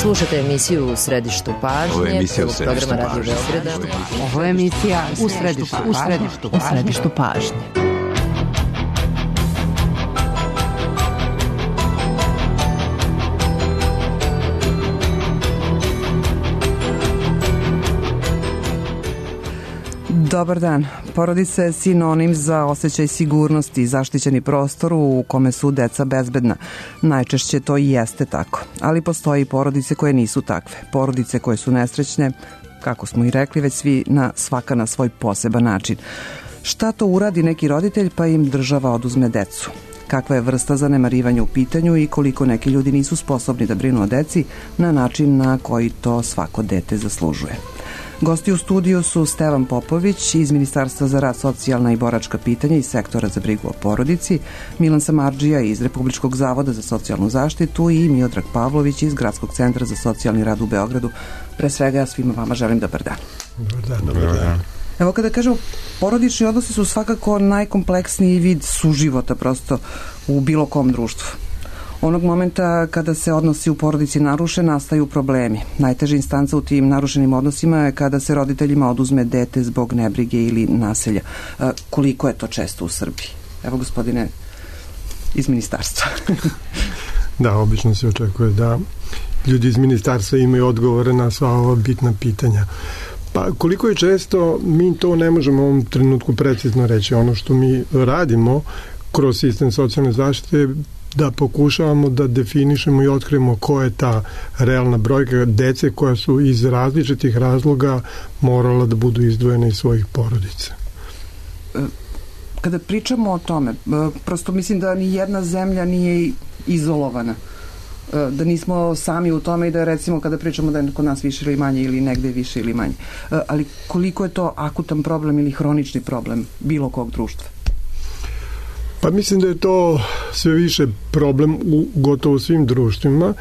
Slušate emisiju U središtu pažnje, prvog programa Radio Beograda. Ovo je emisija U središtu pažnje. Dobar dan. Porodica je sinonim za osjećaj sigurnosti i zaštićeni prostor u kome su deca bezbedna. Najčešće to i jeste tako, ali postoji i porodice koje nisu takve. Porodice koje su nesrećne, kako smo i rekli, već svaka na svoj poseban način. Šta to uradi neki roditelj pa im država oduzme decu? Kakva je vrsta zanemarivanja u pitanju i koliko neki ljudi nisu sposobni da brinu o deci na način na koji to svako dete zaslužuje? Gosti u studiju su Stevan Popović iz Ministarstva za rad, socijalna i boračka pitanja i sektora za brigu o porodici, Milan Samardžija iz Republičkog zavoda za socijalnu zaštitu i Miodrag Pavlović iz Gradskog centra za socijalni rad u Beogradu. Pre svega ja svima vama želim dobar dan. Dobar dan. Evo, kada kažemo, porodični odnosi su svakako najkompleksniji vid suživota prosto u bilo kom društvu. Onog momenta kada se odnosi u porodici naruše, nastaju problemi. Najteža instanca u tim narušenim odnosima je kada se roditeljima oduzme dete zbog nebrige ili nasilja. Koliko je to često u Srbiji? Evo, gospodine iz ministarstva. Da, obično se očekuje da ljudi iz ministarstva imaju odgovore na sva ova bitna pitanja. Pa koliko je često, mi to ne možemo u ovom trenutku precizno reći. Ono što mi radimo kroz sistem socijalne zaštite da pokušavamo da definišemo i otkrijemo ko je ta realna brojka dece koja su iz različitih razloga morala da budu izdvojene iz svojih porodica. Kada pričamo o tome, prosto mislim da ni jedna zemlja nije izolovana, da nismo sami u tome i da recimo kada pričamo da je kod nas više ili manje ili negde više ili manje. Ali koliko je to akutan problem ili hronični problem bilo kog društva? Pa mislim da je to sve više problem u gotovo svim društvima.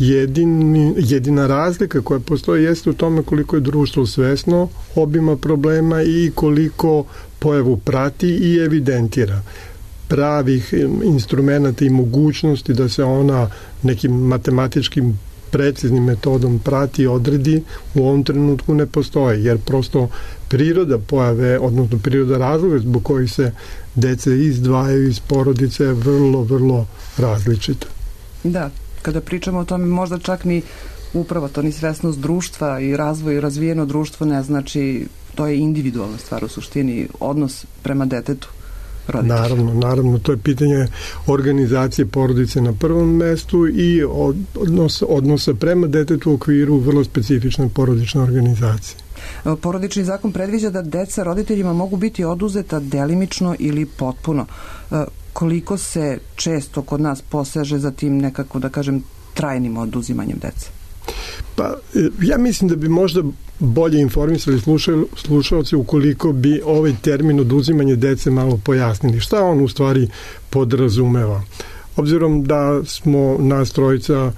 Jedina razlika koja postoji jeste u tome koliko je društvo svesno obima problema i koliko pojavu prati i evidentira. Pravih instrumenta i mogućnosti da se ona nekim matematičkim preciznim metodom prati i odredi u ovom trenutku ne postoji, jer prosto priroda pojave, odnosno priroda razloga zbog kojih se dece izdvajaju iz porodice je vrlo, vrlo različita. Da, kada pričamo o tome, možda čak ni upravo to, ni svesnost društva i razvoj i razvijeno društvo ne znači, to je individualna stvar u suštini, odnos prema detetu. Naravno, to je pitanje organizacije porodice na prvom mestu i odnosa prema detetu u okviru vrlo specifične porodične organizacije. Porodični zakon predviđa da deca roditeljima mogu biti oduzeta delimično ili potpuno. Koliko se često kod nas poseže za tim nekako, da kažem, trajnim oduzimanjem dece? Pa, ja mislim da bi možda bolje informisali slušalci ukoliko bi ovaj termin oduzimanje dece malo pojasnili. Šta on u stvari podrazumeva? Obzirom da smo nas trojica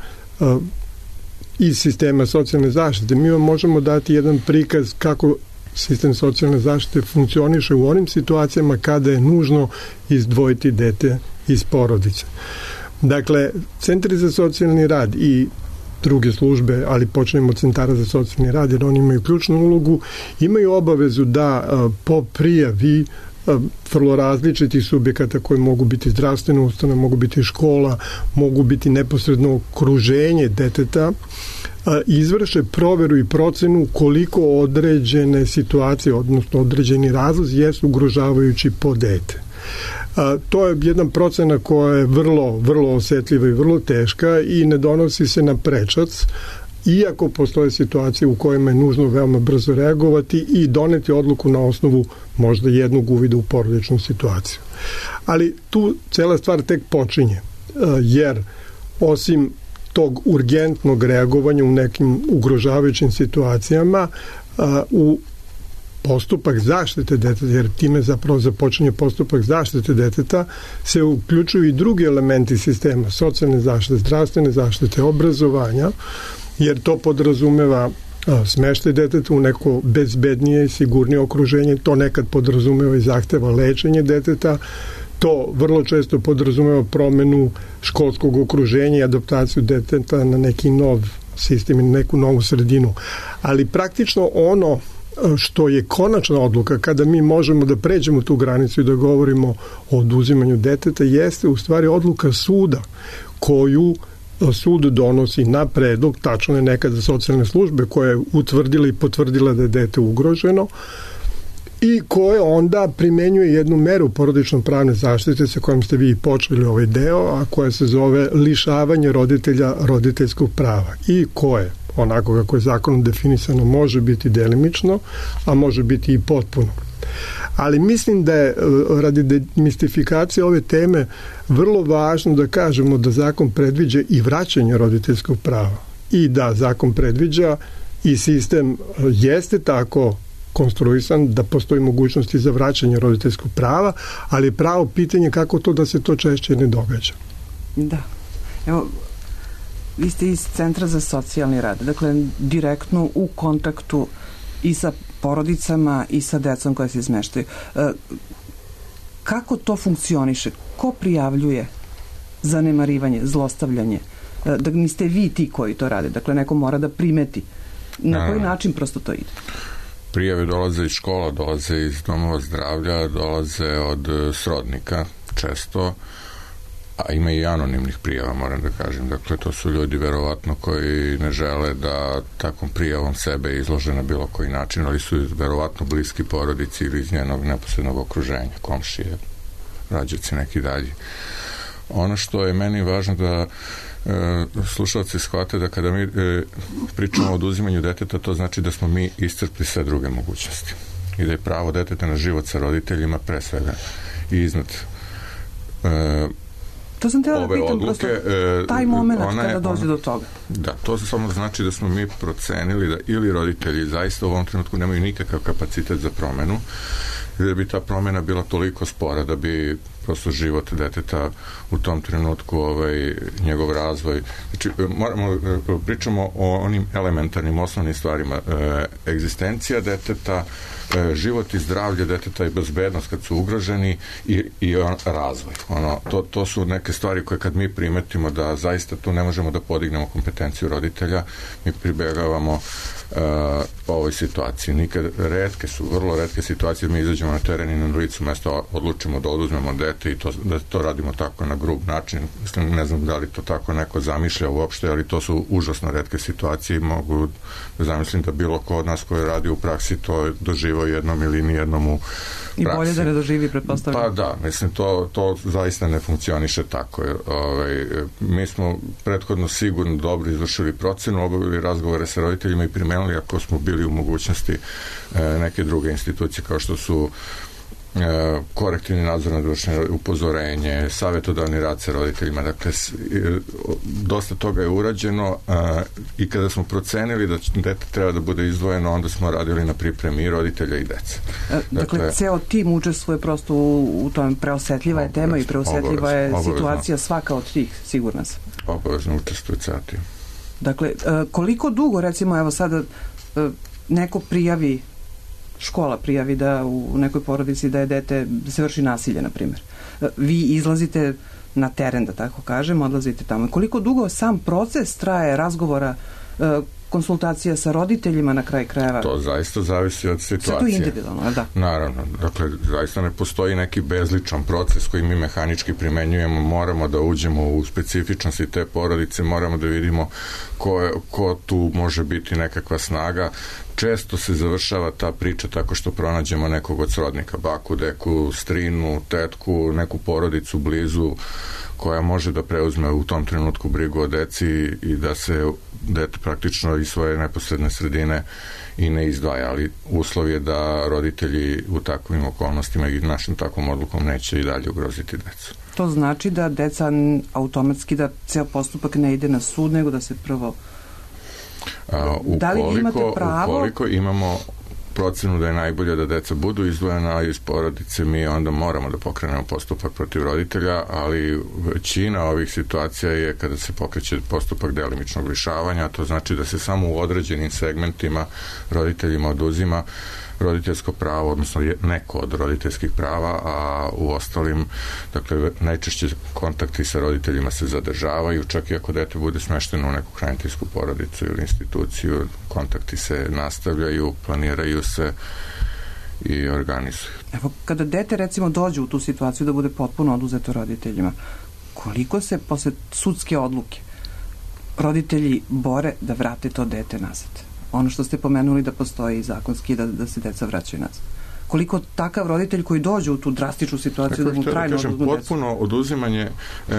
iz sistema socijalne zaštite, mi vam možemo dati jedan prikaz kako sistem socijalne zaštite funkcioniše u onim situacijama kada je nužno izdvojiti dete iz porodice. Dakle, centri za socijalni rad i druge službe, ali počnemo od centara za socijalni rad, jer oni imaju ključnu ulogu, imaju obavezu da po prijavi vrlo različitih subjekata koji mogu biti zdravstvene ustanove, mogu biti škola, mogu biti neposredno okruženje deteta, izvrše proveru i procenu koliko određene situacije, odnosno određeni razlozi jesu ugrožavajući po dete. To je jedna procena koja je vrlo, vrlo osetljiva i vrlo teška i ne donosi se na prečac, iako postoje situacije u kojima je nužno veoma brzo reagovati i doneti odluku na osnovu možda jednog uvida u porodičnu situaciju. Ali tu cela stvar tek počinje, jer osim tog urgentnog reagovanja u nekim ugrožavajućim situacijama, u postupak zaštite deteta, jer time zapravo započinje postupak zaštite deteta, se uključuju i drugi elementi sistema, socijalne zaštite, zdravstvene zaštite, obrazovanja, jer to podrazumeva smeštaj deteta u neko bezbednije i sigurnije okruženje, to nekad podrazumeva i zahteva lečenje deteta, to vrlo često podrazumeva promenu školskog okruženja i adaptaciju deteta na neki nov sistem i neku novu sredinu. Ali praktično ono što je konačna odluka kada mi možemo da pređemo tu granicu i da govorimo o oduzimanju deteta jeste u stvari odluka suda koju sud donosi na predlog, tačno je nekada socijalne službe koja je utvrdila i potvrdila da je dete ugroženo i koje onda primenjuje jednu meru porodično pravne zaštite sa kojom ste vi počeli ovaj deo, a koja se zove lišavanje roditelja roditeljskog prava i koje, onako kako je zakonom definisano, može biti delimično, a može biti i potpuno. Ali mislim da je radi demistifikacije ove teme vrlo važno da kažemo da zakon predviđa i vraćanje roditeljskog prava i da zakon predviđa i sistem jeste tako konstruisan da postoji mogućnosti za vraćanje roditeljskog prava, ali je pravo pitanje kako to da se to češće ne događa. Da. Evo, vi ste iz Centra za socijalni rad, dakle direktno u kontaktu i sa porodicama i sa decom koje se izmeštaju. Kako to funkcioniše? Ko prijavljuje zanemarivanje, zlostavljanje? Da niste vi ti koji to rade, dakle neko mora da primeti. Na koji način prosto to ide? Prijave dolaze iz škola, dolaze iz domova zdravlja, dolaze od srodnika često, a ima i anonimnih prijava, moram da kažem. Dakle, to su ljudi verovatno koji ne žele da takvom prijavom sebe izlože na bilo koji način, ali su verovatno bliski porodici ili iz njenog neposrednog okruženja, komšije, rađaci neki dalji. Ono što je meni važno da slušalci shvate da kada mi pričamo o oduzimanju deteta, to znači da smo mi iscrpli sve druge mogućnosti i da je pravo deteta na život sa roditeljima pre svega i iznad to sam tela da pitam odluke, prosto taj moment kada dođe do toga. Da, to samo znači da smo mi procenili da ili roditelji zaista u ovom trenutku nemaju nikakav kapacitet za promenu, da bi ta promena bila toliko spora da bi prosto život deteta u tom trenutku, njegov razvoj. Znači, pričamo o onim elementarnim osnovnim stvarima. Egzistencija deteta, život i zdravlje deteta i bezbednost kad su ugroženi i razvoj. To su neke stvari koje kad mi primetimo da zaista tu ne možemo da podignemo kompetenciju roditelja, mi pribegavamo ovoj situaciji. Vrlo retke situacije, mi izađemo na teren i na licu mesta odlučimo da oduzmemo dete i da to radimo tako na grub način. Mislim, ne znam da li to tako neko zamišlja uopšte, ali to su užasno retke situacije i mogu da zamislim da bilo ko od nas koji radi u praksi to doživao jednom ili nijednom u praksi. I bolje da ne doživi, pretpostavljam. Pa da, mislim, to zaista ne funkcioniše tako. Mi smo prethodno sigurno dobro izvršili procenu, obavili razgovore sa roditeljima i primenili ako smo bili u mogućnosti neke druge institucije kao što su korektivni nadzor nad vršenje, upozorenje, savjetodavni rad sa roditeljima. Dakle, dosta toga je urađeno i kada smo procenili da dete treba da bude izdvojeno, onda smo radili na pripremi i roditelja i dece. Dakle, ceo tim učestvuje prosto u tom, preosetljiva je tema i preosetljiva je situacija svaka od tih, sigurna sam. Obavezno učestvuje ceo tim. Dakle, koliko dugo, recimo, evo sada neko prijavi, škola prijavi da u nekoj porodici da je dete, da se vrši nasilje, na primjer. Vi izlazite na teren, da tako kažem, odlazite tamo. Koliko dugo sam proces traje razgovora, konsultacija sa roditeljima na kraj krajeva? To zaista zavisi od situacije. Sve to individualno, da? Naravno. Dakle, zaista ne postoji neki bezličan proces koji mi mehanički primenjujemo. Moramo da uđemo u specifičnosti te porodice, moramo da vidimo ko tu može biti nekakva snaga. Često se završava ta priča tako što pronađemo nekog od srodnika, baku, deku, strinu, tetku, neku porodicu blizu koja može da preuzme u tom trenutku brigu o deci i da se dete praktično iz svoje neposredne sredine i ne izdvaja, ali uslov je da roditelji u takvim okolnostima i našim takvom odlukom neće i dalje ugroziti decu. To znači da deca automatski, da ceo postupak ne ide na sud, nego da se prvo... Da li imate pravo? Ukoliko imamo procenu da je najbolje da deca budu izdvojena iz porodice, mi onda moramo da pokrenemo postupak protiv roditelja, ali većina ovih situacija je kada se pokreće postupak delimičnog lišavanja, to znači da se samo u određenim segmentima roditeljima oduzima roditeljsko pravo, odnosno neko od roditeljskih prava, a u ostalim, dakle, najčešće kontakti sa roditeljima se zadržavaju, čak i ako dete bude smešteno u neku hraniteljsku porodicu ili instituciju, kontakti se nastavljaju, planiraju se i organizuju. Evo, kada dete recimo dođe u tu situaciju da bude potpuno oduzeto roditeljima, koliko se posle sudske odluke roditelji bore da vrate to dete nazad? Ono što ste pomenuli da postoji zakonski da se deca vraćaju nazad. Koliko takav roditelj koji dođe u tu drastičnu situaciju da mu trajno oduzmu decu? Potpuno oduzimanje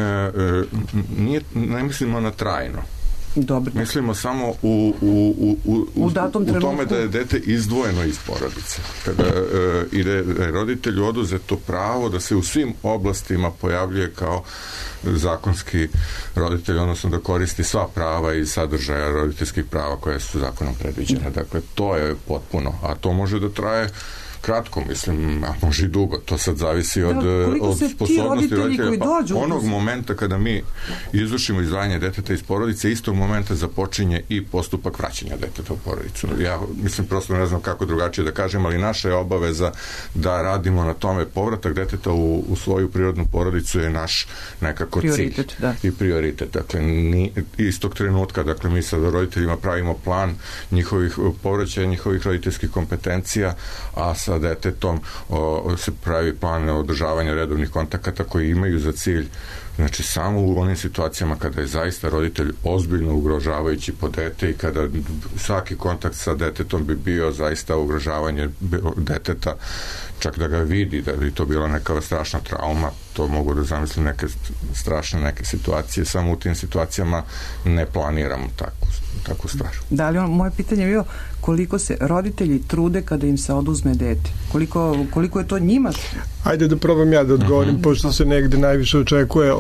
ne mislimo na trajno. Dobro. Mislimo samo u tome da je dete izdvojeno iz porodice. I da je roditelju oduzeto pravo da se u svim oblastima pojavljuje kao zakonski roditelj, odnosno da koristi sva prava i sadržaja roditeljskih prava koje su zakonom predviđene. Dakle, to je potpuno. A to može da traje kratko, mislim, a može i dugo. To sad zavisi od sposobnosti roditelja. Onog momenta kada mi izvršimo izdvajanje deteta iz porodice, istog momenta započinje i postupak vraćanja deteta u porodicu. Ja, mislim, prosto ne znam kako drugačije da kažem, ali naša je obaveza da radimo na tome. Povratak deteta u svoju prirodnu porodicu je naš nekako cilj i prioritet. Dakle, istog trenutka, dakle, mi sa roditeljima pravimo plan povraćaja njihovih roditeljskih kompetencija, a sa detetom se pravi plan održavanja redovnih kontakata koji imaju za cilj, znači samo u onim situacijama kada je zaista roditelj ozbiljno ugrožavajući po dete i kada svaki kontakt sa detetom bi bio zaista ugrožavanje deteta, čak da ga vidi, da bi to bila neka strašna trauma, to mogu da zamislim neke strašne situacije, samo u tim situacijama ne planiramo takvu stvar. Da, ali moje pitanje je bilo koliko se roditelji trude kada im se oduzme dete? Koliko je to njima? Ajde da probam ja da odgovorim, pošto se negde najviše očekuje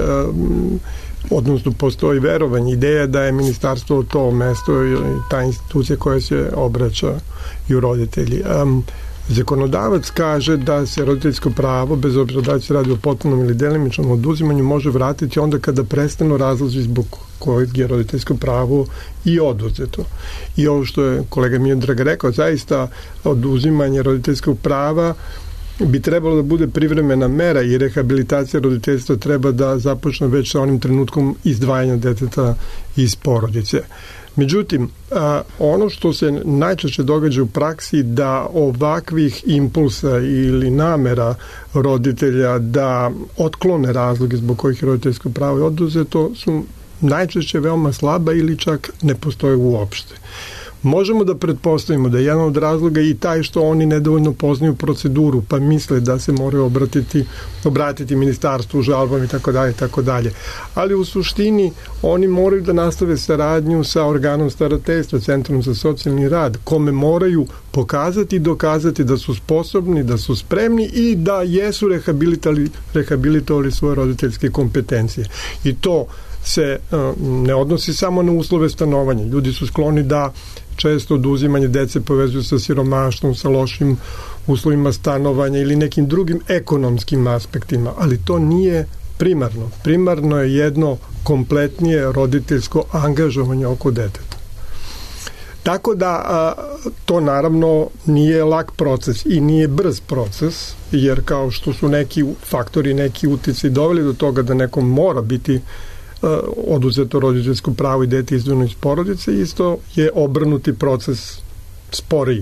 odnosno postoji verovanje, ideja da je ministarstvo to mesto i ta institucija koja se obraća i u roditelji. Zakonodavac kaže da se roditeljsko pravo, bez obzira da se radi o potpunom ili delimičnom oduzimanju, može vratiti onda kada prestanu razlozi zbog kojeg je roditeljsko pravo i oduzeto. I ovo što je kolega Miodrag rekao, zaista oduzimanje roditeljskog prava bi trebalo da bude privremena mera i rehabilitacija roditeljstva treba da započne već sa onim trenutkom izdvajanja deteta iz porodice. Međutim, ono što se najčešće događa u praksi da ovakvih impulsa ili namera roditelja da otklone razloge zbog kojih je roditeljsko pravo oduzeto su najčešće veoma slaba ili čak ne postoje uopšte. Možemo da pretpostavimo da je jedan od razloga i taj što oni nedovoljno poznaju proceduru, pa misle da se moraju obratiti ministarstvu, žalbom i tako dalje. Ali u suštini oni moraju da nastave saradnju sa organom starateljstva, Centrom za socijalni rad, kome moraju pokazati i dokazati da su sposobni, da su spremni i da jesu rehabilitovali svoje roditeljske kompetencije. I to se ne odnosi samo na uslove stanovanja. Ljudi su skloni da često oduzimanje dece povezuju sa siromaštvom, sa lošim uslovima stanovanja ili nekim drugim ekonomskim aspektima, ali to nije primarno. Primarno je jedno kompletnije roditeljsko angažovanje oko deteta. Tako da to naravno nije lak proces i nije brz proces, jer kao što su neki faktori, neki uticaji doveli do toga da nekom mora biti oduzeto roditeljsko pravo i dete izdvojeno iz porodice, isto je obrnuti proces sporiji.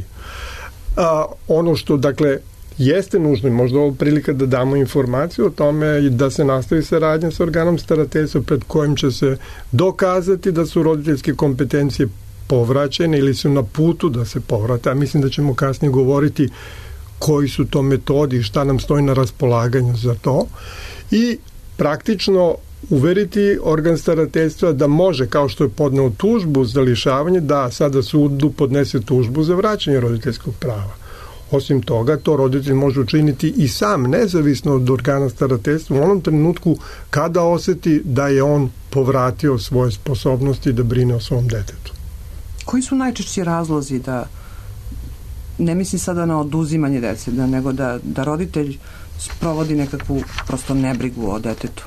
Ono što, dakle, jeste nužno i možda ovo prilika da damo informaciju o tome i da se nastavi saradnja sa organom starateljstva pred kojim će se dokazati da su roditeljske kompetencije povraćene ili su na putu da se povrate, a mislim da ćemo kasnije govoriti koji su to metodi i šta nam stoji na raspolaganju za to i praktično uveriti organ starateljstva da može, kao što je podneo tužbu za lišavanje, da sada sudu podnese tužbu za vraćanje roditeljskog prava. Osim toga, to roditelj može učiniti i sam, nezavisno od organa starateljstva, u onom trenutku kada oseti da je on povratio svoje sposobnosti da brine o svom detetu. Koji su najčešći razlozi da, ne mislim sada na oduzimanje dece, nego da roditelj sprovodi nekakvu prosto nebrigu o detetu?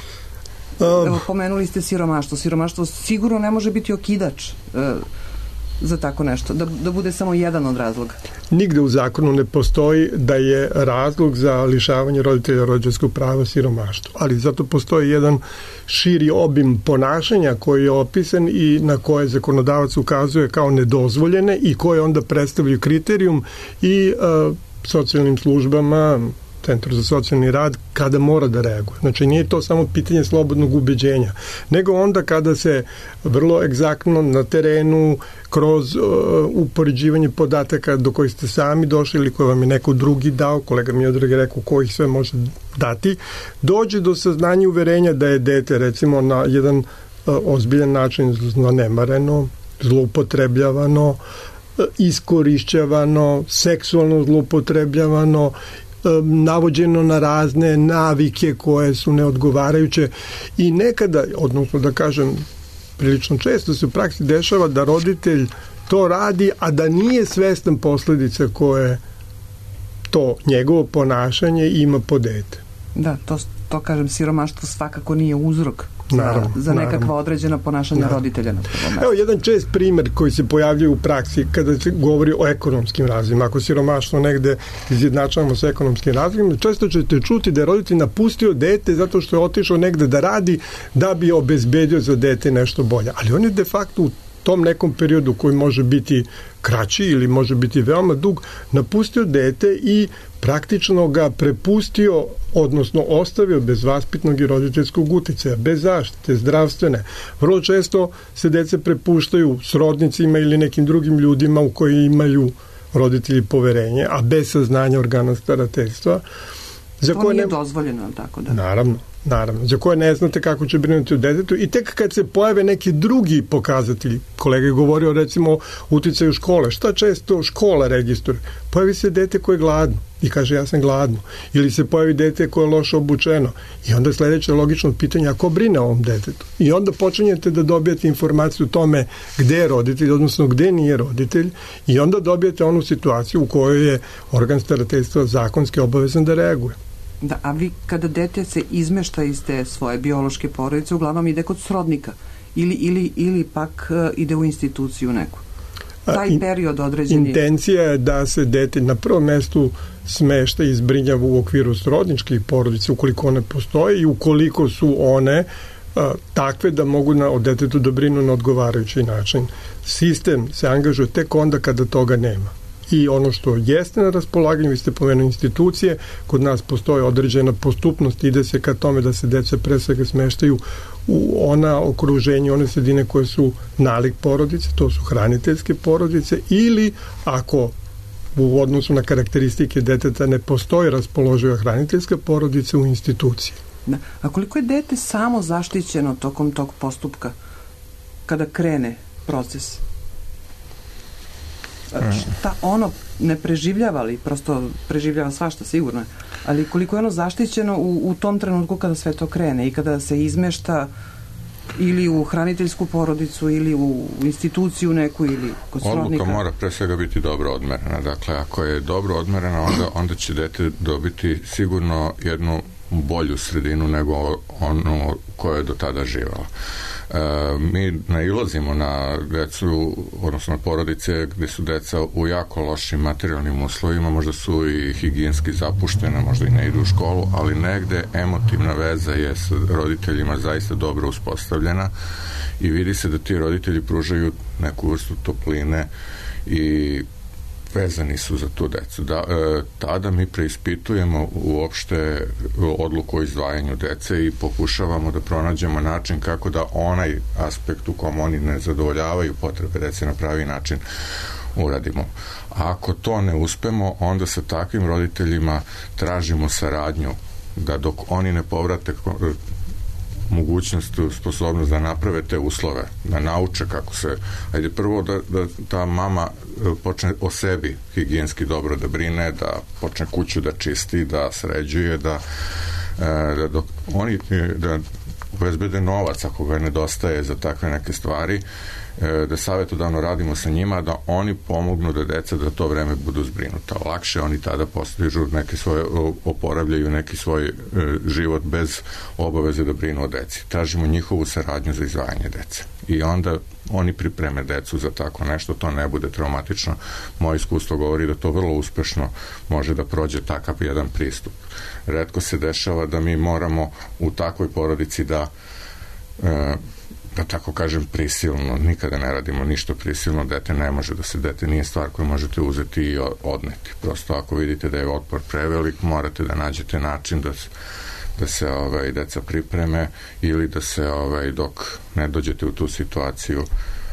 Evo, pomenuli ste siromaštvo. Siromaštvo sigurno ne može biti okidač za tako nešto? Da bude samo jedan od razloga? Nigde u zakonu ne postoji da je razlog za lišavanje roditelja roditeljskog prava siromaštvo, ali zato postoji jedan širi obim ponašanja koji je opisan i na koje zakonodavac ukazuje kao nedozvoljene i koje onda predstavljaju kriterijum i socijalnim službama, Centru za socijalni rad, kada mora da reaguje. Znači, nije to samo pitanje slobodnog ubeđenja, nego onda kada se vrlo egzaktno na terenu, kroz upoređivanje podataka do kojih ste sami došli ili koje vam je neko drugi dao, kolega Miodrag je rekao kojih sve može dati, dođe do saznanja uverenja da je dete, recimo, na jedan ozbiljan način zanemareno, zloupotrebljavano, iskorišćavano, seksualno zloupotrebljavano, navođeno na razne navike koje su neodgovarajuće i nekada, odnosno da kažem prilično često se u praksi dešava da roditelj to radi, a da nije svestan posledica koje to njegovo ponašanje ima po dete. Da, to kažem, siromaštvo svakako nije uzrok za nekakva određena ponašanja roditelja. Evo, jedan čest primjer koji se pojavljuje u praksi kada se govori o ekonomskim razlozima. Ako siromaštvo negde izjednačavamo sa ekonomskim razlozima, često ćete čuti da je roditelj napustio dete zato što je otišao negde da radi da bi obezbedio za dete nešto bolje. Ali on je de facto u tom nekom periodu koji može biti kraći ili može biti veoma dug, napustio dete i praktično ga prepustio, odnosno ostavio bez vaspitnog i roditeljskog uticaja, bez zaštite, zdravstvene. Vrlo često se dece prepuštaju srodnicima ili nekim drugim ljudima u koji imaju roditelji poverenje, a bez saznanja organa starateljstva. To nije dozvoljeno, tako da? Naravno, za koje ne znate kako će brinuti o detetu i tek kad se pojave neki drugi pokazatelji, kolega je govorio recimo o uticaju škole, šta često škola registruje? Pojavi se dete koje je gladno i kaže ja sam gladno, ili se pojavi dete koje je loše obučeno i onda sledeće logično pitanje, a ko brine o ovom detetu? I onda počinjete da dobijete informaciju o tome gde je roditelj, odnosno gde nije roditelj i onda dobijete onu situaciju u kojoj je organ starateljstva zakonski obavezan da reaguje. Da, a vi kada dete se izmešta iz te svoje biološke porodice, uglavnom ide kod srodnika ili pak ide u instituciju neku. Taj period određeni... Intencija je da se dete na prvom mestu smešta i zbrinjava u okviru srodničkih porodica ukoliko one postoje i ukoliko su one takve da mogu od detetu da brinu na odgovarajući način. Sistem se angažuje tek onda kada toga nema. I ono što jeste na raspolaganju, vi ste pomenuli institucije, kod nas postoji određena postupnost, ide se ka tome da se deca pre svega smeštaju u ona okruženja, one sredine koje su nalik porodice, to su hraniteljske porodice, ili ako u odnosu na karakteristike deteta ne postoji raspoloživa hraniteljska porodica, u instituciji. Da. A koliko je dete samo zaštićeno tokom tog postupka kada krene proces? Šta ono ne preživljava, ali prosto preživljava svašta sigurno, ali koliko je ono zaštićeno u tom trenutku kada sve to krene i kada se izmešta ili u hraniteljsku porodicu ili u instituciju neku ili kod srodnika? Odluka mora pre svega biti dobro odmerena. Dakle, ako je dobro odmerena, onda će dete dobiti sigurno jednu bolju sredinu nego ono koje je do tada živjela. Mi nailazimo na decu, odnosno na porodice gde su deca u jako lošim materijalnim uslovima, možda su i higijenski zapuštene, možda i ne idu u školu, ali negde emotivna veza je s roditeljima zaista dobro uspostavljena i vidi se da ti roditelji pružaju neku vrstu topline i vezani su za tu decu. Tada mi preispitujemo uopšte odluku o izdvajanju dece i pokušavamo da pronađemo način kako da onaj aspekt u kom oni ne zadovoljavaju potrebe dece na pravi način uradimo. A ako to ne uspemo, onda sa takvim roditeljima tražimo saradnju da dok oni ne povrate mogućnost, sposobnost da naprave te uslove, da nauče kako se, ajde prvo da ta mama počne o sebi higijenski dobro da brine, da počne kuću da čisti, da sređuje, da dok oni da obezbede novac ako ga nedostaje za takve neke stvari da savjetodavno radimo sa njima, da oni pomognu da deca za to vreme budu zbrinuta. Lakše oni tada postižu neke svoje, oporavljaju neki svoj život bez obaveze da brinu o deci. Tražimo njihovu saradnju za izdvajanje dece. I onda oni pripreme decu za tako nešto, to ne bude traumatično. Moje iskustvo govori da to vrlo uspešno može da prođe takav jedan pristup. Retko se dešava da mi moramo u takvoj porodici da tako kažem prisilno, nikada ne radimo ništa prisilno, dete ne može da se, dete nije stvar koju možete uzeti i odneti. Prosto ako vidite da je otpor prevelik, morate da nađete način da se deca pripreme ili da se dok ne dođete u tu situaciju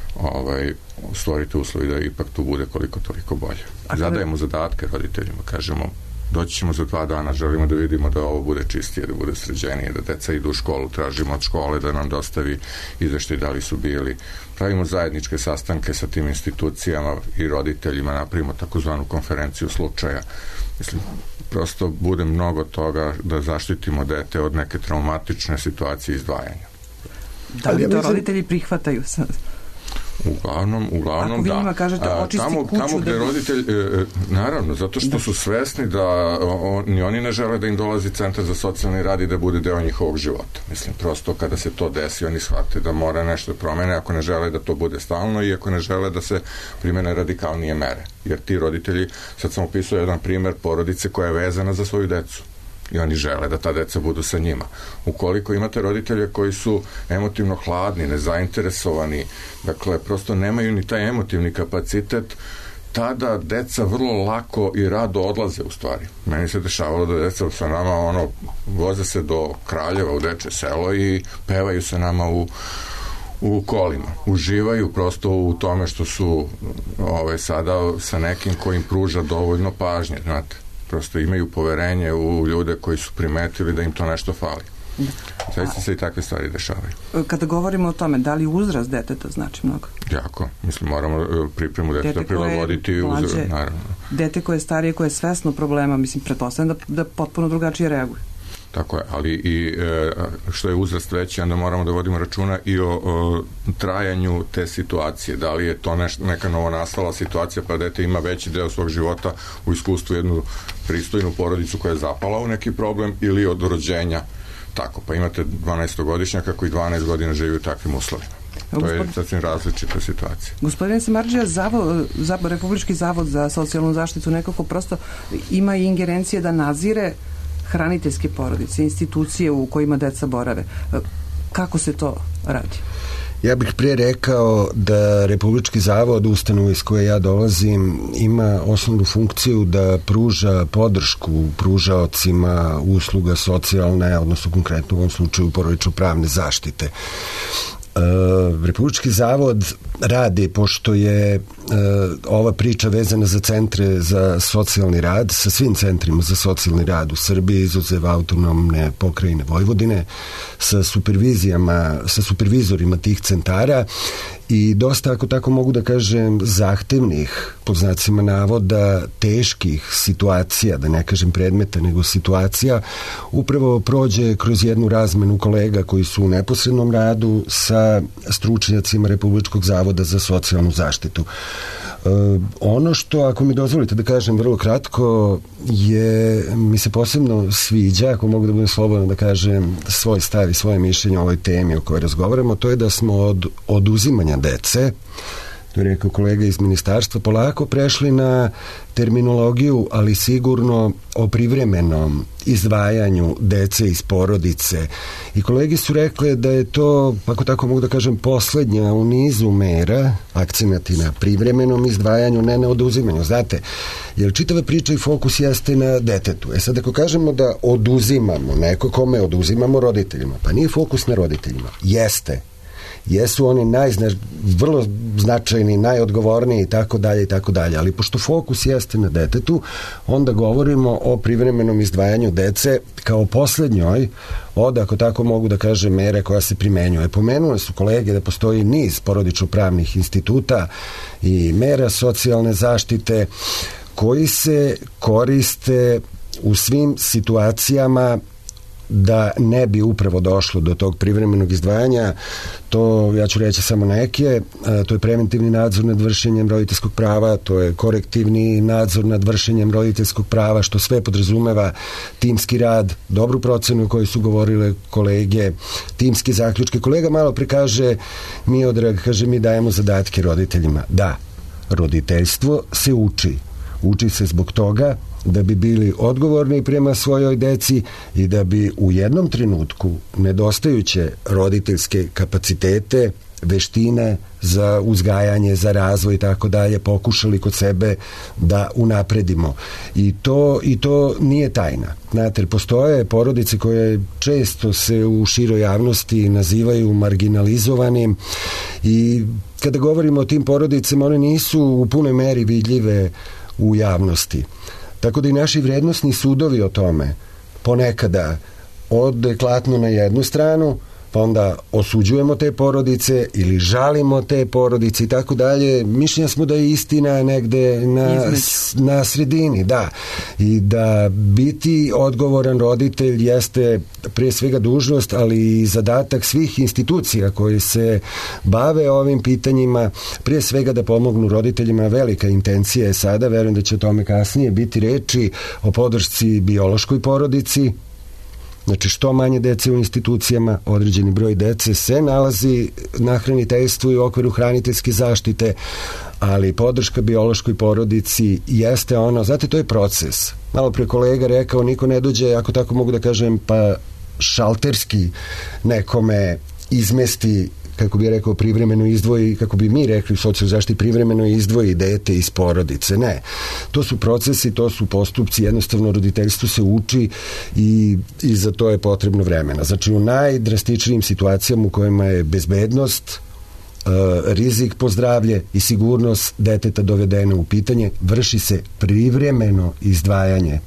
stvorite uslovi da ipak tu bude koliko toliko bolje. Zadajemo zadatke roditeljima, kažemo doći ćemo za 2 dana, želimo da vidimo da ovo bude čistije, da bude sređenije, da deca idu u školu, tražimo od škole da nam dostavi izveštaj da li su bili. Pravimo zajedničke sastanke sa tim institucijama i roditeljima, napravimo takozvanu konferenciju slučaja. Mislim, prosto bude mnogo toga da zaštitimo dete od neke traumatične situacije izdvajanja. Da li to roditelji prihvataju sad? Uglavnom, ako vi njima kažete očisti kuću, tamo gde roditelj, naravno, zato što su svesni da ni oni ne žele da im dolazi centar za socijalni rad i da bude deo njihovog života. Mislim, prosto kada se to desi, oni shvate da mora nešto promene ako ne žele da to bude stalno i ako ne žele da se primene radikalnije mere. Jer ti roditelji, sad sam opisao jedan primer porodice koja je vezana za svoju decu. I oni žele da ta deca budu sa njima. Ukoliko imate roditelje koji su emotivno hladni, nezainteresovani, dakle, prosto nemaju ni taj emotivni kapacitet, tada deca vrlo lako i rado odlaze u stvari. Meni se dešavalo da deca sa nama voze se do Kraljeva u Dečje selo i pevaju se nama u kolima. Uživaju prosto u tome što su sada sa nekim ko im pruža dovoljno pažnje, znate. Prosto imaju poverenje u ljude koji su primetili da im to nešto fali. Zaista se i takve stvari dešavaju. Kada govorimo o tome, da li uzrast deteta znači mnogo? Jako. Mislim, moramo pripremu deteta prilagoditi uzrast, naravno. Dete koje je starije, koje je svesno problema, mislim, pretpostavljam da potpuno drugačije reaguje. Tako je, ali i što je uzrast veći, onda moramo da vodimo računa i o trajanju te situacije. Da li je to neka novonastala situacija, pa dete ima veći deo svog života u iskustvu jednu pristojnu porodicu koja je zapala u neki problem ili od rođenja. Tako, pa imate 12-godišnjaka koji 12 godina živi u takvim uslovima. To je sasvim različita situacija. Gospodine Samardžija, Republički zavod za socijalnu zaštitu nekako prosto ima i ingerencije da nadzire hraniteljske porodice, institucije u kojima deca borave. Kako se to radi? Ja bih prije rekao da Republički zavod, ustanova iz koje ja dolazim, ima osnovnu funkciju da pruža podršku pružaocima usluga socijalne, odnosno konkretno u ovom slučaju porodično-pravne zaštite. Republički zavod radi, pošto je ova priča vezana za centre za socijalni rad, sa svim centrima za socijalni rad u Srbiji, izuzev autonomne pokrajine Vojvodine, sa supervizorima tih centara i dosta, ako tako mogu da kažem, zahtevnih, pod znacima navoda, teških situacija, da ne kažem predmeta, nego situacija, upravo prođe kroz jednu razmenu kolega koji su u neposrednom radu sa stručnjacima Republičkog zavoda za socijalnu zaštitu. Ono što, ako mi dozvolite da kažem vrlo kratko, mi se posebno sviđa, ako mogu da budem slobodan da kažem svoj stav i svoje mišljenje o ovoj temi o kojoj razgovaramo, to je da smo od oduzimanja dece, to je rekao kolega iz ministarstva, polako prešli na terminologiju, ali sigurno o privremenom izdvajanju dece iz porodice. I kolegi su rekli da je to, ako tako mogu da kažem, poslednja u nizu mera, akcenati na privremenom izdvajanju, ne na oduzimanju. Znate, jer čitava priča i fokus jeste na detetu. Sad ako kažemo da oduzimamo neko, kome oduzimamo? Roditeljima. Pa nije fokus na roditeljima. Jesu oni vrlo značajni, najodgovorniji i tako dalje, ali pošto fokus jeste na detetu, onda govorimo o privremenom izdvajanju dece kao poslednjoj od, ako tako mogu da kažem, mere koja se primenjuje. Pomenule su kolege da postoji niz porodično-pravnih instituta i mera socijalne zaštite koji se koriste u svim situacijama da ne bi upravo došlo do tog privremenog izdvajanja, to ja ću reći samo neke, to je preventivni nadzor nad vršenjem roditeljskog prava, to je korektivni nadzor nad vršenjem roditeljskog prava, što sve podrazumeva timski rad, dobru procenu o kojoj su govorile kolege, timski zaključke. Kolega malo pre kaže, Miodrag, kaže, mi dajemo zadatke roditeljima. Da, roditeljstvo se uči. Uči se zbog toga da bi bili odgovorni prema svojoj deci i da bi u jednom trenutku nedostajuće roditeljske kapacitete, veštine za uzgajanje, za razvoj i tako dalje pokušali kod sebe da unapredimo. I to nije tajna. Znate, postoje porodice koje često se u široj javnosti nazivaju marginalizovanim i kada govorimo o tim porodicama, one nisu u punoj meri vidljive u javnosti. Tako da i naši vrednosni sudovi o tome ponekada odeklatnu na jednu stranu, pa onda osuđujemo te porodice ili žalimo te porodice i tako dalje. Mišljenja smo da je istina negde na sredini, da. I da biti odgovoran roditelj jeste prije svega dužnost, ali i zadatak svih institucija koji se bave ovim pitanjima, prije svega da pomognu roditeljima. Velika intencija je sada, verujem da će o tome kasnije biti reči, o podršci biološkoj porodici. Znači, što manje dece u institucijama, određeni broj dece se nalazi na hraniteljstvu i u okviru hraniteljske zaštite, ali podrška biološkoj porodici jeste ono, znate, to je proces. Malo pre kolega rekao, niko ne dođe, ako tako mogu da kažem, pa šalterski nekome izmesti, kako bi rekao, privremeno izdvoji, kako bi mi rekli u socijalnoj zaštiti, privremeno izdvoji dete iz porodice. Ne. To su procesi, to su postupci, jednostavno roditeljstvo se uči i za to je potrebno vremena. Znači, u najdrastičnijim situacijama u kojima je bezbednost, rizik po zdravlje i sigurnost deteta dovedena u pitanje, vrši se privremeno izdvajanje.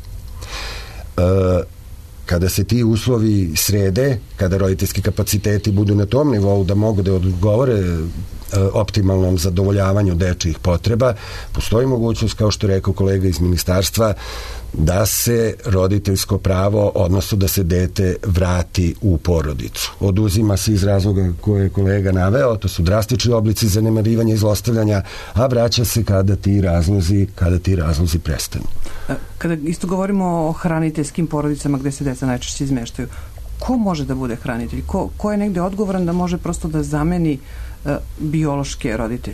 Kada se ti uslovi srede, kada roditeljski kapaciteti budu na tom nivou da mogu da odgovore optimalnom zadovoljavanju dečijih potreba, postoji mogućnost, kao što je rekao kolega iz ministarstva, da se roditeljsko pravo, odnosno da se dete vrati u porodicu. Oduzima se iz razloga koje je kolega naveo, to su drastični oblici zanemarivanja i zlostavljanja, a vraća se kada ti razlozi prestanu. Kada isto govorimo o hraniteljskim porodicama gde se deca najčešće izmeštaju, ko može da bude hranitelj? Ko je negde odgovoran da može prosto da zameni biološke roditelje?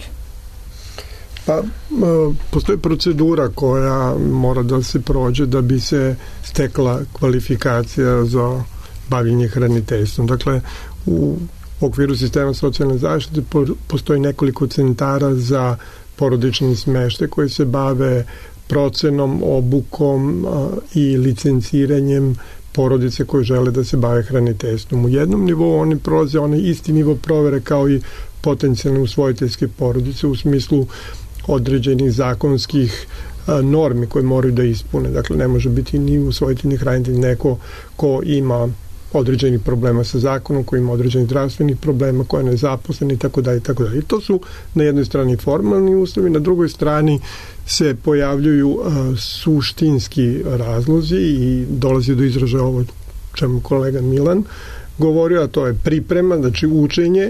Pa, postoji procedura koja mora da se prođe da bi se stekla kvalifikacija za bavljenje hraniteljstvom. Dakle, u okviru sistema socijalne zaštite postoji nekoliko centara za porodični smeštaj koji se bave procenom, obukom i licenciranjem porodice koje žele da se bave hraniteljstvom. U jednom nivou oni prolaze onaj isti nivo provere kao i potencijalne usvojiteljske porodice u smislu određenih zakonskih normi koje moraju da ispune. Dakle, ne može biti ni usvojitelj, hranitelj neko ko ima određenih problema sa zakonom, koji ima određenih zdravstvenih problema, koja je nezaposlen i tako dalje. I to su na jednoj strani formalni uslovi, na drugoj strani se pojavljuju suštinski razlozi i dolazi do izražaja ovo čemu kolega Milan govorio, a to je priprema, znači učenje,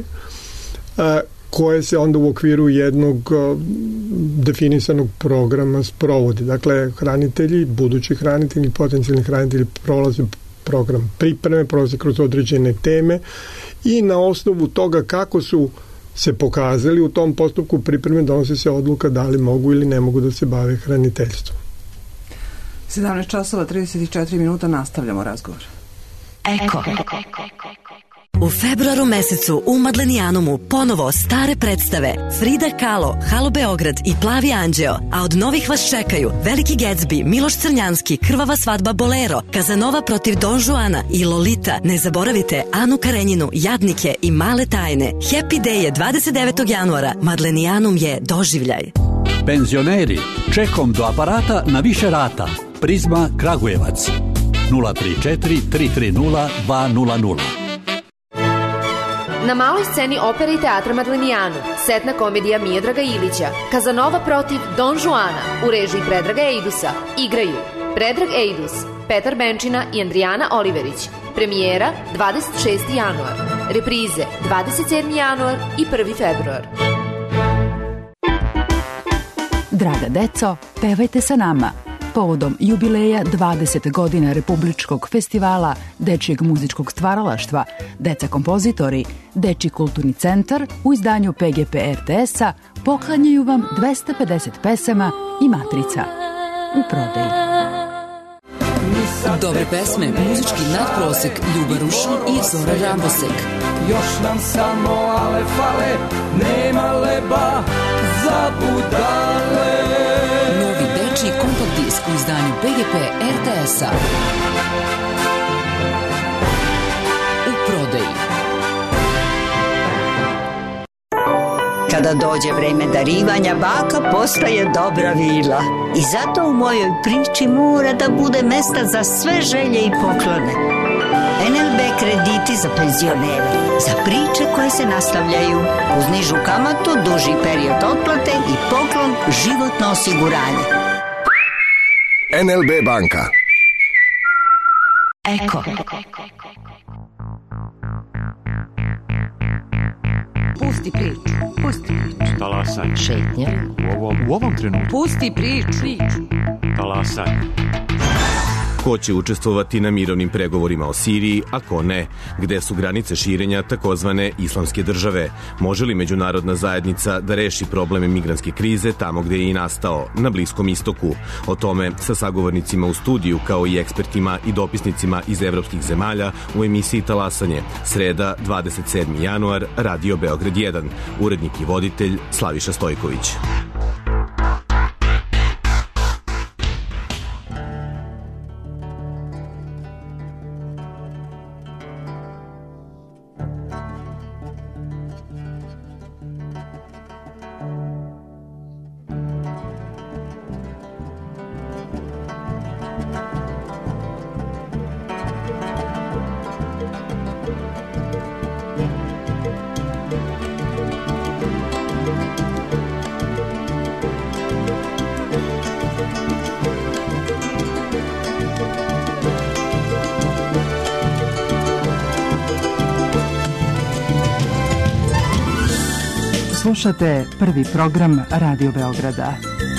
koje se onda u okviru jednog definisanog programa sprovodi. Dakle, hranitelji, budući hranitelji, potencijalni hranitelji prolaze program pripreme, prolaze kroz određene teme i na osnovu toga kako su se pokazali u tom postupku pripreme donosi se odluka da li mogu ili ne mogu da se bave hraniteljstvom. 17 časova 34 minuta, nastavljamo razgovor. Eko. U februaru mesecu u Madlenijanumu ponovo stare predstave Frida Kahlo, Halo Beograd i Plavi anđeo, a od novih vas čekaju Veliki Gatsby, Miloš Crnjanski, Krvava svadba Bolero, Kazanova protiv Don Juana i Lolita. Ne zaboravite Anu Karenjinu, Jadnike i Male tajne. Happy Day je 29. januara. Madlenijanum je doživljaj. Penzioneri, čekom do aparata na više rata. Prizma Kragujevac 034 330 200. Na maloj sceni opere i teatra Madlenijanum setna komedija Miodraga Ilića Kazanova protiv Don Juana u režiji Predraga Ejdusa. Igraju Predrag Ejdus, Petar Benčina i Andrijana Oliverić. Premijera 26. januar. Reprize 27. januar i 1. februar. Draga deco, pevajte sa nama. Povodom jubileja 20 godina Republičkog festivala dečijeg muzičkog stvaralaštva Deca kompozitori, Dečiji kulturni centar u izdanju PGP RTS-a poklanjaju vam 250 pesama i matrica u prodaji. Dobre pesme, muzički nadprosek, Ljuba Rušin i Zora Rambosek. Još nam samo ale fale, nema leba za budale. Novi dečiji kompakt disk u izdanju PGP RTS-a u prodaji. Kada dođe vreme darivanja, baka postaje dobra vila. I zato u mojoj priči mora da bude mesta za sve želje i poklone. NLB krediti za penzionere, za priče koje se nastavljaju, uz nižu kamatu, duži period otplate i poklon životno osiguranje. NLB banka. Eko. Pusti priču. Pusti priču. Talasanje. Šetnja. U ovom trenutku. Pusti priču. Talasanje. Ko će učestvovati na mirovnim pregovorima o Siriji, a ko ne? Gde su granice širenja takozvane islamske države? Može li međunarodna zajednica da reši probleme migrantske krize tamo gde je i nastao, na Bliskom istoku? O tome sa sagovornicima u studiju, kao i ekspertima i dopisnicima iz evropskih zemalja u emisiji Talasanje. Sreda, 27. januar, Radio Beograd 1. Urednik i voditelj Slaviša Stojković. Slušate prvi program Radio Beograda.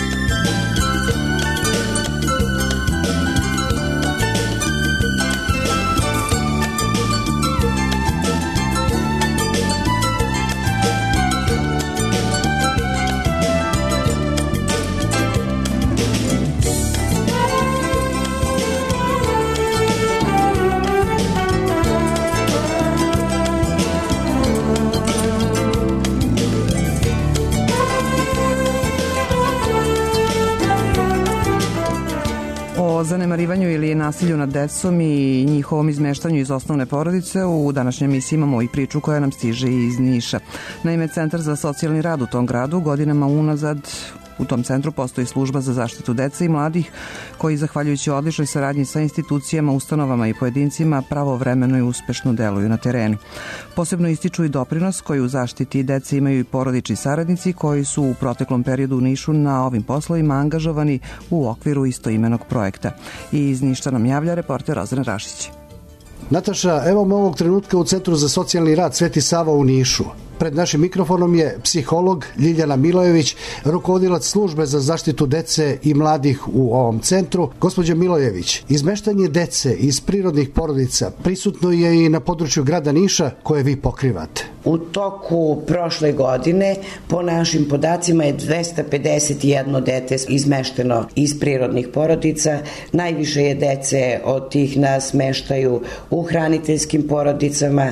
Zanemarivanju ili nasilju nad decom i njihovom izmeštanju iz osnovne porodice u današnjoj emisiji imamo i priču koja nam stiže iz Niša. Naime, Centar za socijalni rad u tom gradu godinama unazad u tom centru postoji služba za zaštitu dece i mladih koji, zahvaljujući odličnoj saradnji sa institucijama, ustanovama i pojedincima, pravovremeno i uspešno deluju na terenu. Posebno ističu i doprinos koji u zaštiti dece imaju i porodični saradnici koji su u proteklom periodu u Nišu na ovim poslovima angažovani u okviru istoimenog projekta. I iz Ništa nam javlja reporter Rozan Rašić. Nataša, evo me ovog trenutka u Centru za socijalni rad Sveti Sava u Nišu. Pred našim mikrofonom je psiholog Ljiljana Milojević, rukovodilac službe za zaštitu dece i mladih u ovom centru. Gospođa Milojević, izmeštanje dece iz prirodnih porodica prisutno je i na području grada Niša koje vi pokrivate. U toku prošle godine po našim podacima je 251 dete izmešteno iz prirodnih porodica. Najviše je dece od tih nas smeštaju u hraniteljskim porodicama,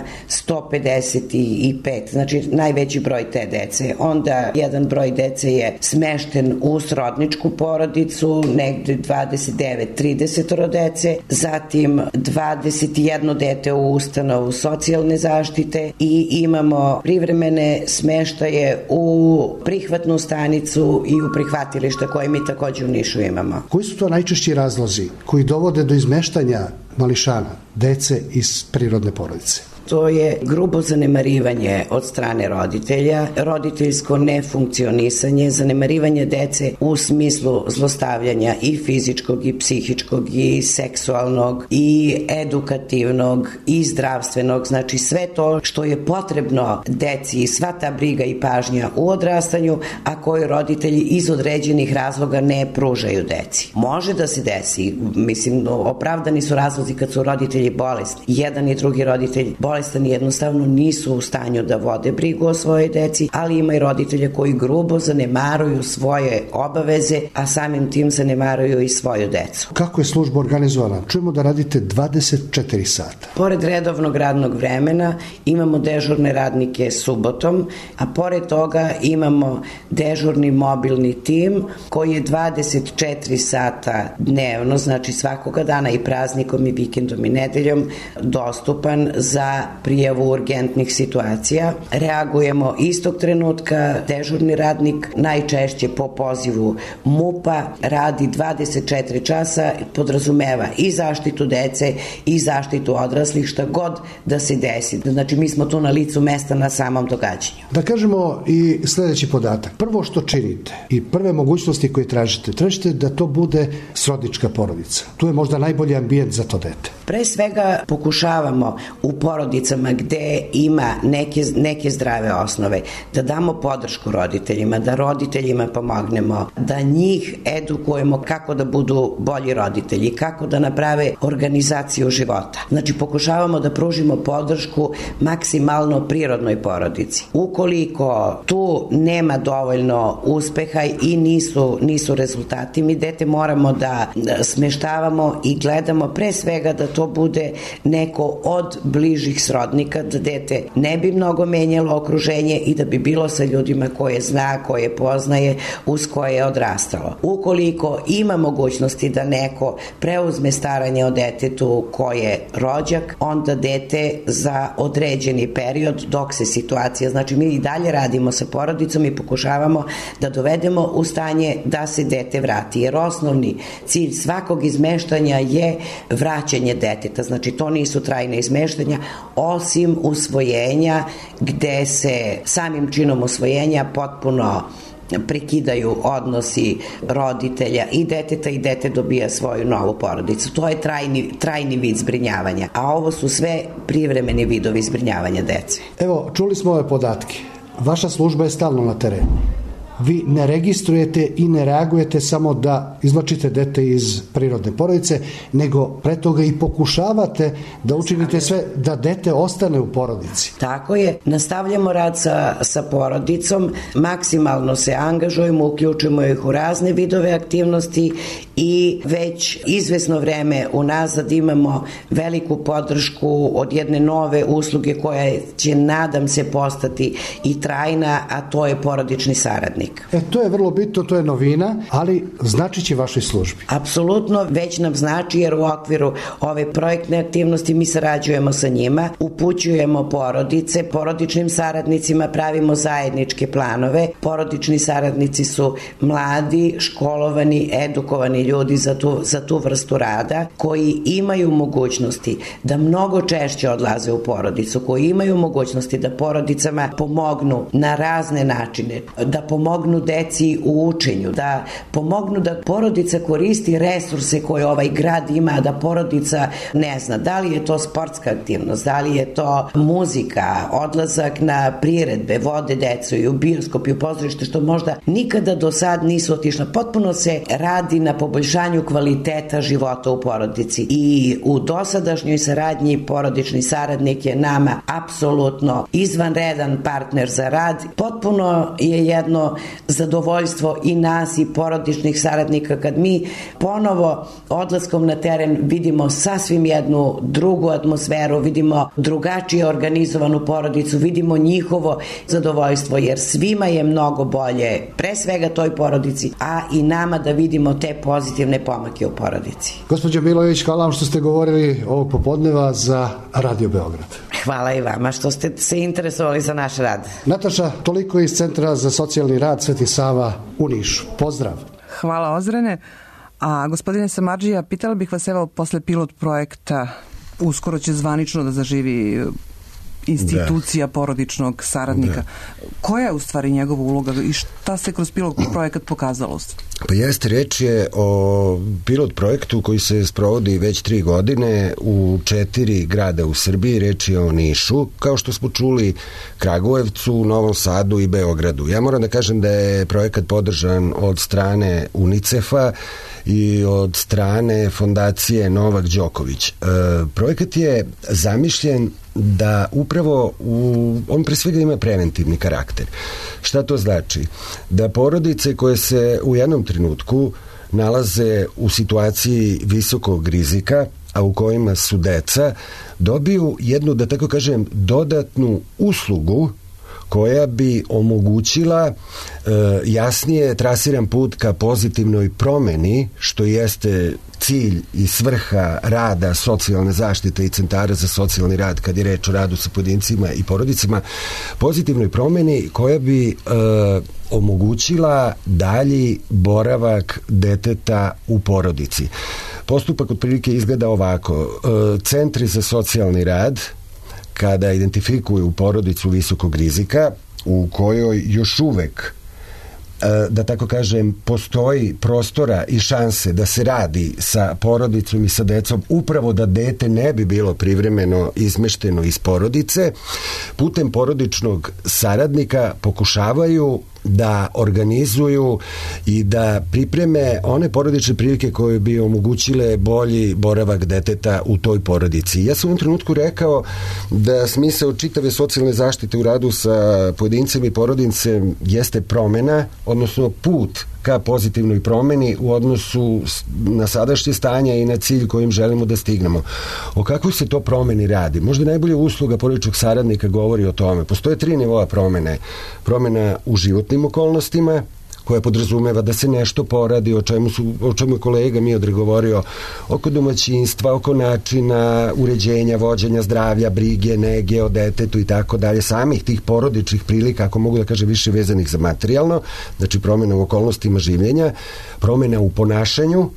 155, znači najveći broj te dece. Onda jedan broj dece je smešten u srodničku porodicu, negde 29-30 dece, zatim 21 dete u ustanovu socijalne zaštite i imamo privremene smeštaje u prihvatnu stanicu i u prihvatilište koje mi takođe u Nišu imamo. Koji su to najčešći razlozi koji dovode do izmeštanja mališana, dece iz prirodne porodice? To je grubo zanemarivanje od strane roditelja, roditeljsko nefunkcionisanje, zanemarivanje dece u smislu zlostavljanja i fizičkog i psihičkog i seksualnog i edukativnog i zdravstvenog, znači sve to što je potrebno deci i sva ta briga i pažnja u odrastanju, a koju roditelji iz određenih razloga ne pružaju deci. Može da se desi, mislim, opravdani su razlozi kad su roditelji bolesni. Jedan i drugi roditelj bolestan jednostavno nisu u stanju da vode brigu o svojoj deci, ali ima i roditelja koji grubo zanemaruju svoje obaveze, a samim tim zanemaruju i svoju decu. Kako je služba organizovana? Čujemo da radite 24 sata. Pored redovnog radnog vremena imamo dežurne radnike subotom, a pored toga imamo dežurni mobilni tim koji je 24 sata dnevno, znači svakoga dana i praznikom i vikendom i nedeljom dostupan za prijavu urgentnih situacija. Reagujemo istog trenutka, dežurni radnik najčešće po pozivu MUP-a radi 24 časa, podrazumeva i zaštitu dece i zaštitu odraslih, šta god da se desi. Znači mi smo tu na licu mesta na samom događanju. Da kažemo i sledeći podatak. Prvo što činite i prve mogućnosti koje tražite da to bude srodnička porodica. Tu je možda najbolji ambijent za to dete. Pre svega pokušavamo u porodicama gde ima neke zdrave osnove da damo podršku roditeljima, da roditeljima pomognemo, da njih edukujemo kako da budu bolji roditelji, kako da naprave organizaciju života. Znači pokušavamo da pružimo podršku maksimalno prirodnoj porodici. Ukoliko tu nema dovoljno uspeha i nisu rezultati, mi dete moramo da smeštavamo i gledamo pre svega da to bude neko od bližih srodnika, da dete ne bi mnogo menjalo okruženje i da bi bilo sa ljudima koje zna, koje poznaje, uz koje je odrastalo. Ukoliko ima mogućnosti da neko preuzme staranje o detetu koje je rođak, onda dete za određeni period dok se situacija, znači mi i dalje radimo sa porodicom i pokušavamo da dovedemo u stanje da se dete vrati, jer osnovni cilj svakog izmeštanja je vraćanje deteta, znači to nisu trajne izmeštanja, osim usvojenja gde se samim činom usvojenja potpuno prekidaju odnosi roditelja i deteta i dete dobija svoju novu porodicu. To je trajni vid zbrinjavanja, a ovo su sve privremeni vidovi zbrinjavanja dece. Evo, čuli smo ove podatke. Vaša služba je stalno na terenu. Vi ne registrujete i ne reagujete samo da izvlačite dete iz prirodne porodice, nego pre toga i pokušavate da učinite sve da dete ostane u porodici. Tako je. Nastavljamo rad sa porodicom, maksimalno se angažujemo, uključujemo ih u razne vidove aktivnosti i već izvesno vreme unazad imamo veliku podršku od jedne nove usluge koja će, nadam se, postati i trajna, a to je porodični saradnik. To je vrlo bitno, to je novina, ali znači će vašoj službi. Apsolutno, već nam znači, jer u okviru ove projektne aktivnosti mi sarađujemo sa njima, upućujemo porodice, porodičnim saradnicima pravimo zajedničke planove. Porodični saradnici su mladi, školovani, edukovani ljudi za tu vrstu rada, koji imaju mogućnosti da mnogo češće odlaze u porodicu, koji imaju mogućnosti da porodicama pomognu na razne načine, da pomognu deci u učenju, da pomognu da porodica koristi resurse koje ovaj grad ima, da porodica ne zna da li je to sportska aktivnost, da li je to muzika, odlazak na priredbe, vode decu i u bioskop i u pozorište, što možda nikada do sad nisu otišla. Potpuno se radi na poboljšanju kvaliteta života u porodici i u dosadašnjoj saradnji porodični saradnik je nama apsolutno izvanredan partner za rad. Potpuno je jedno zadovoljstvo i nas i porodičnih saradnika kad mi ponovo odlaskom na teren vidimo sasvim jednu drugu atmosferu, vidimo drugačije organizovanu porodicu, vidimo njihovo zadovoljstvo, jer svima je mnogo bolje, pre svega toj porodici, a i nama da vidimo te pozitivne pomake u porodici. Gospođo Milojević, hvala vam što ste govorili ovog popodneva za Radio Beograd. Hvala i vama što ste se interesovali za naš rad. Nataša, toliko iz Centra za socijalni rad Sveti Sava u Nišu. Pozdrav. Hvala, Ozrene. A gospodine Samardžija, pitala bih vas, evo, posle pilot projekta uskoro će zvanično da zaživi institucija porodičnog saradnika. Koja je u stvari njegova uloga i šta se kroz pilot projekat pokazalo? Pa jeste, reč je o pilot projektu koji se sprovodi već 3 godine u 4 grada u Srbiji. Reč je o Nišu, kao što smo čuli, Kragujevcu, Novom Sadu i Beogradu. Ja moram da kažem da je projekat podržan od strane UNICEF-a i od strane fondacije Novak Đoković. Projekat je zamišljen da upravo on pre svega ima preventivni karakter. Šta to znači? Da porodice koje se u jednom trenutku nalaze u situaciji visokog rizika, a u kojima su deca, dobiju jednu, da tako kažem, dodatnu uslugu koja bi omogućila jasnije trasiran put ka pozitivnoj promeni, što jeste cilj i svrha rada socijalne zaštite i centara za socijalni rad kad je reč o radu sa pojedincima i porodicima, pozitivnoj promeni koja bi omogućila dalji boravak deteta u porodici. Postupak otprilike izgleda ovako. Centri za socijalni rad, kada identifikuju porodicu visokog rizika, u kojoj još uvek, da tako kažem, postoji prostora i šanse da se radi sa porodicom i sa decom, upravo da dete ne bi bilo privremeno izmešteno iz porodice, putem porodičnog saradnika pokušavaju da organizuju i da pripreme one porodične prilike koje bi omogućile bolji boravak deteta u toj porodici. Ja sam u jednom trenutku rekao da smisao čitave socijalne zaštite u radu sa pojedincem i porodicem jeste promena, odnosno put ka pozitivnoj promeni u odnosu na sadašnje stanje i na cilj kojim želimo da stignemo. O kakvoj se to promeni radi? Možda najbolja usluga porodičnog saradnika govori o tome. Postoje 3 nivoa promene. Promena u životnim okolnostima, koja podrazumeva da se nešto poradi, o čemu je kolega Miodrag govorio, oko domaćinstva, oko načina uređenja, vođenja zdravlja, brige, nege o detetu i tako dalje, samih tih porodičnih prilika, ako mogu da kažem, više vezanih za materijalno, znači promjena u okolnostima življenja, promjena u ponašanju,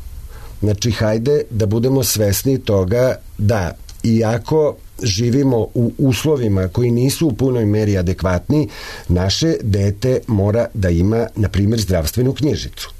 znači hajde da budemo svesni toga da iako živimo u uslovima koji nisu u punoj meri adekvatni, naše dete mora da ima, na primjer, zdravstvenu knjižicu.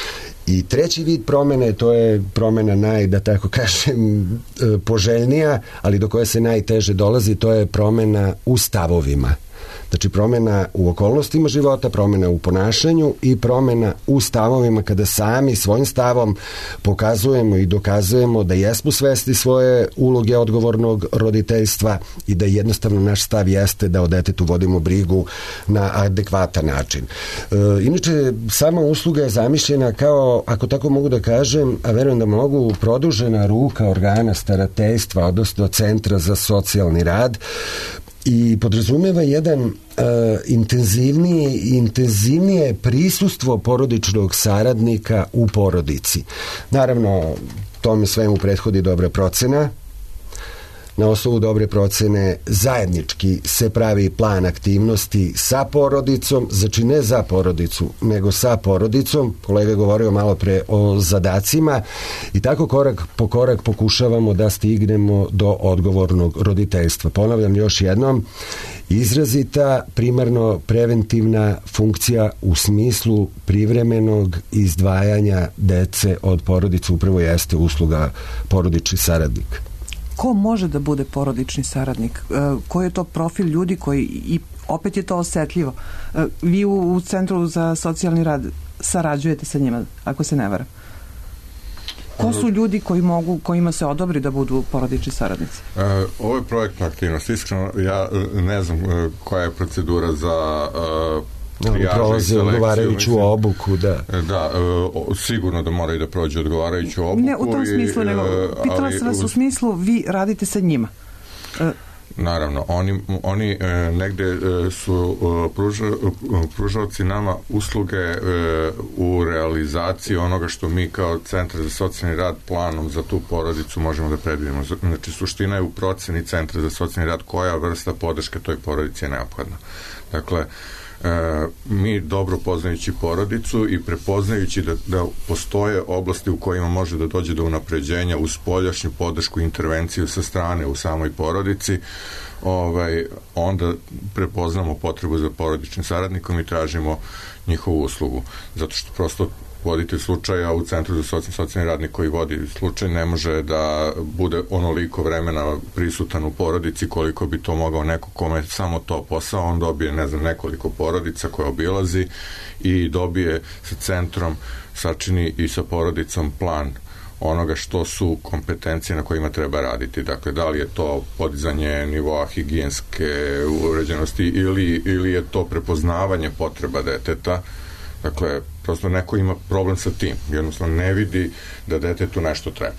I 3. vid promene, to je promena da tako kažem, poželjnija, ali do koje se najteže dolazi, to je promena u stavovima. Znači promjena u okolnostima života, promjena u ponašanju i promjena u stavovima kada sami svojim stavom pokazujemo i dokazujemo da jesmo svesni svoje uloge odgovornog roditeljstva i da jednostavno naš stav jeste da o detetu vodimo brigu na adekvatan način. Inače, sama usluga je zamišljena kao, ako tako mogu da kažem, a verujem da mogu, produžena ruka organa starateljstva, odnosno Centra za socijalni rad, i podrazumeva jedan intenzivnije prisustvo porodičnog saradnika u porodici. Naravno, tome svemu prethodi dobra procena. Na osnovu dobre procene zajednički se pravi plan aktivnosti sa porodicom, znači ne za porodicu, nego sa porodicom. Kolega je govorio malo pre o zadacima i tako korak po korak pokušavamo da stignemo do odgovornog roditeljstva. Ponavljam još jednom, izrazita primarno preventivna funkcija u smislu privremenog izdvajanja dece od porodice upravo jeste usluga porodični saradnik. Ko može da bude porodični saradnik? Koji je to profil ljudi koji, i opet je to osetljivo, vi u Centru za socijalni rad sarađujete sa njima, ako se ne varam? Ko su ljudi kojima se odobri da budu porodični saradnici? Ovo je projektna aktivnost. Iskreno, ja ne znam koja je procedura za prolaze odgovarajuću obuku, da. Da, sigurno da moraju da prođe odgovarajuću obuku. Ne u tom smislu, nego pitala sam vas u smislu, vi radite sa njima. Naravno, oni negde su pružaoci nama usluge u realizaciji onoga što mi kao Centar za socijalni rad planom za tu porodicu možemo da predvidimo. Znači, suština je u proceni Centra za socijalni rad koja vrsta podrške toj porodici je neophodna. Dakle, mi dobro poznajući porodicu i prepoznajući da postoje oblasti u kojima može da dođe do unapređenja uz spoljašnju podršku i intervenciju sa strane u samoj porodici, onda prepoznamo potrebu za porodičnim saradnikom i tražimo njihovu uslugu. Zato što prosto voditelj slučaja u Centru za socijalni radnik koji vodi slučaj ne može da bude onoliko vremena prisutan u porodici koliko bi to mogao neko kome je samo to posao. On dobije, nekoliko porodica koje obilazi i dobije sa centrom, sačini i sa porodicom plan onoga što su kompetencije na kojima treba raditi. Dakle, da li je to podizanje nivoa higijenske uređenosti ili je to prepoznavanje potreba deteta. Dakle, prosto neko ima problem sa tim. Jednostavno ne vidi da detetu nešto treba.